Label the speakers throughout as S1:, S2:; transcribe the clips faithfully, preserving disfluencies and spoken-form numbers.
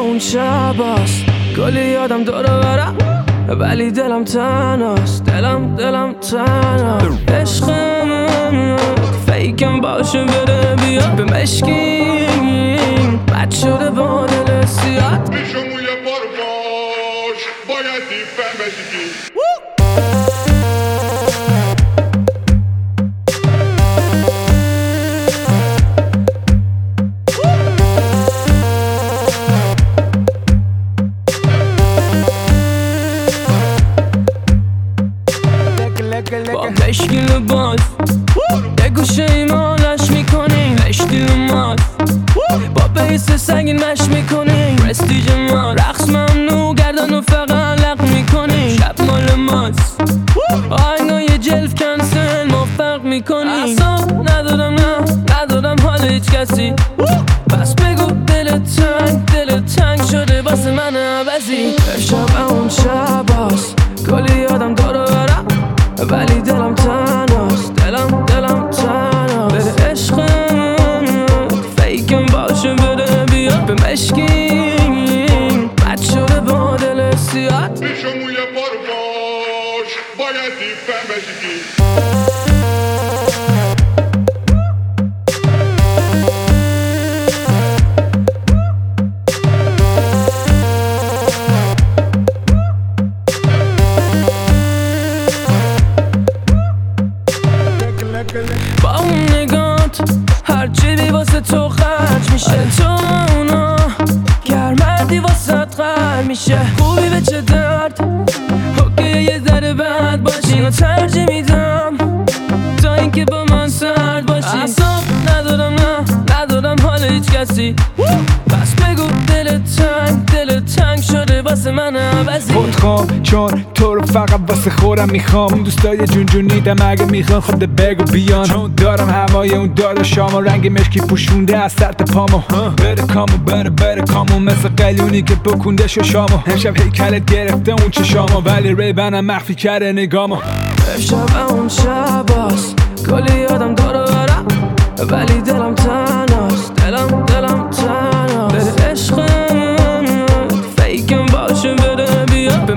S1: اون شباست کلی یادم دور و برم ولی دلم تنهاست دلم دلم تنهاست عشقم فیکم باشه بره بیاد به مشکین بد شده با دل سیاد
S2: میشم یه بار باش بایدی فهمشی
S1: با مشکل باز یه گوشه ایمانش میکنیم اشتیل ماز با بیس سنگین مش میکنیم پرستیج ما رقص ممنوع گردن و فقط لق میکنیم شب مال ماست آهنگای جلف کنسل ما فرق میکنیم اصاب ندارم نه ندارم حال هیچ کسی بس بگو دل تنگ دل تنگ شده واسه من عوضی شب اون شباست کلی یادم دارو برم ولی دلم تنهاست دلم دلم تنهاست بده عشقم فیکم باشه بده بیاد به مشکین بد شده با دل سیاد
S2: میشم یه بار باش بایدی فهمشی
S1: با اون نگات هرچی بی واسه تو خرج میشه تو اونا گرمردی واسه قرد میشه خوبی به چه درد اوکی یه ذره بد باشی و ترجیح میدم تا اینکه با من سرد باشی اصاب ندارم نه ندارم حال هیچ کسی بس بگو دل تنگ دل تنگ شده واسه من عوضی
S3: خودخوام چون تو رو فقط واسه خورم میخوام اون دوستای جون جونیدم اگه میخوان خود بگو بیان چون دارم هوای اون دادا شامو رنگ مشکی پوشونده از سر تا پامو بره کامو بره بره کامو مثل قلیونی که بکنده شو شامو امشب هیکلت گرفته اون چشامو ولی ریبنم مخفی کرده نگامو
S1: شب اون شباست کلی یادم دارو برم ولی دلم تنهاست دلم دلم تنهاست بده عشقم فیکم باشه بده بیاد به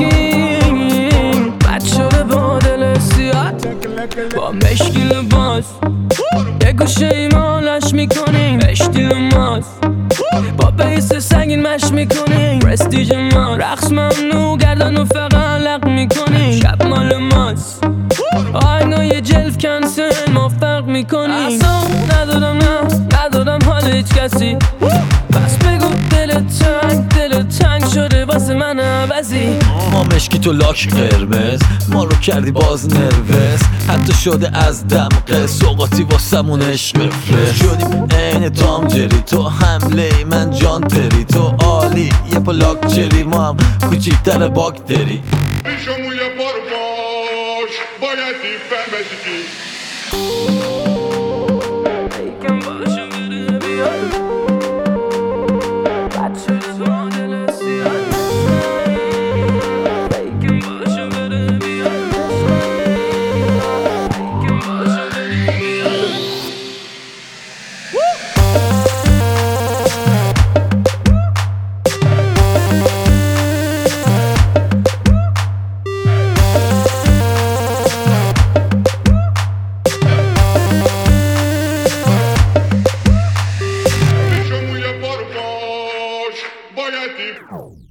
S1: مشکین بد شده با دل سیاد با مشکل باز یه گوشه ایمانش میکنیم اشتیل ماز با بیس سنگین مش میکنیم پرستیج ما رقص ممنوع گردن و فقط لق میکنیم شب مال ماست آهنگای جلف کنسل ما فرق میکنیم اصاب ندارم نه ندارم حال هیچ کسی بس بگو دل تنگ دل تنگ شده واسه من عوضی
S4: ما مشکی تو لاک قرمز ما رو کردی باز نروس حتی شده از دمقه سوقاتی واسمون عشق فرس شدیم عین تام جری تو حمله من جان تری تو عالی یه پا لاک چری ما هم کوچیکتر باکتری
S2: میشم یه بار باش بایدی فهمشی
S1: فیکم باشه بده بیاد بد شده با دل سیاد فیکم باشه بده بیاد فیکم باشه بده بیاد
S2: میشم یه بار باش بایدی